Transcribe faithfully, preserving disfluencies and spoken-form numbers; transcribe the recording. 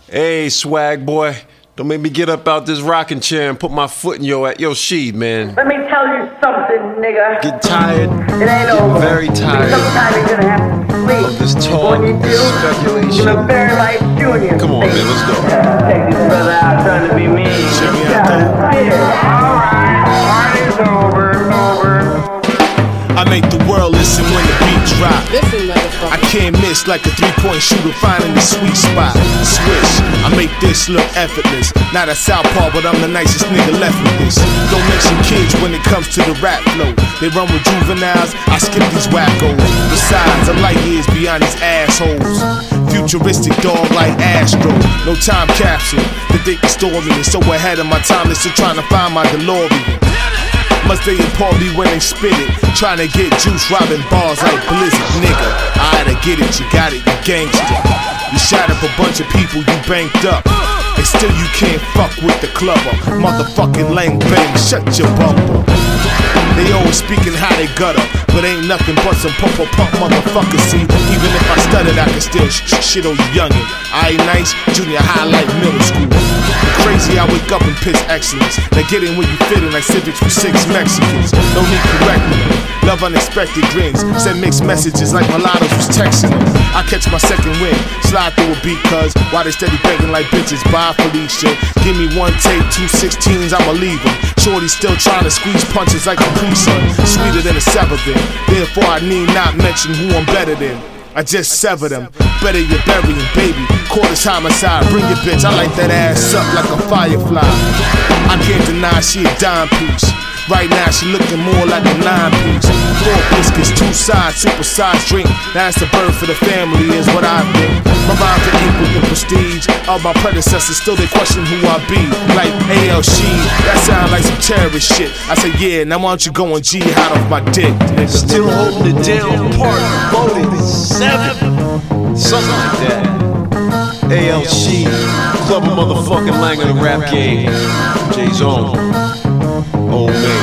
Hey, swag boy, don't make me get up out this rocking chair and put my foot in your your sheet, man. Let me tell you something, nigga. Get tired. It ain't over. Very tired. Sometime you're gonna have to sleep. Of this talk, when you do, speculation. you're gonna Fairlight Junior Come on, man, let's go. Take this brother out trying to be mean. Check me out, Yeah. Alright, party's over, over. I make the world listen when the beat drop. Listen, motherfucker. I can't miss like a three-point shooter finding the sweet spot. Swish, I make this look effortless. Not a southpaw, but I'm the nicest nigga left with this. Don't mention kids when it comes to the rap flow. They run with juveniles, I skip these wackos. Besides, I'm light years beyond these assholes. Futuristic dog like Astro. No time capsule, the thick story is so ahead of my time. They're still trying to find my DeLorean. Must they import me when they spit it. Trying to get juice, robbing bars like Blizzard, nigga. I had to get it, you got it, you gangster. You shot up a bunch of people, you banked up. And still you can't fuck with the clubber. Motherfucking lang bang, shut your bumper. They always speaking how they gutter, but ain't nothing but some pump pump motherfuckers. See, even if I stuttered, I can still sh sh shit on you youngin'. I ain't nice, junior high like middle school. Crazy, I wake up and piss excellence. Now get in where you fit in like civics with six Mexicans. No need correct me. Love unexpected grins. Send mixed messages like mulattoes was texting them. I catch my second win. Slide through a beat cuz while they steady begging like bitches. Bye Felicia. Give me one take, two sixteens, I'ma leave them. Shorty still trying to squeeze punches like a pre-sun. Sweeter than a severed. Therefore I need not mention who I'm better than. I just sever them. Better you bury him, baby. Quarters homicide. Bring your bitch. I light that ass up like a firefly. I can't deny she a dime piece. Right now she looking more like a nine piece. Four biscuits, two sides, supersized drink. That's the birth for the family is what I think. My rhymes are equal to prestige. All my predecessors still they question who I be. Like A L She, that sound like some terrorist shit. I say yeah, now why don't you go and G hot off my dick, nigga. Still holding it down, part forty-seven. Something like that. A L She, club a motherfucking lang of the rap game. Jay-Zone, old man.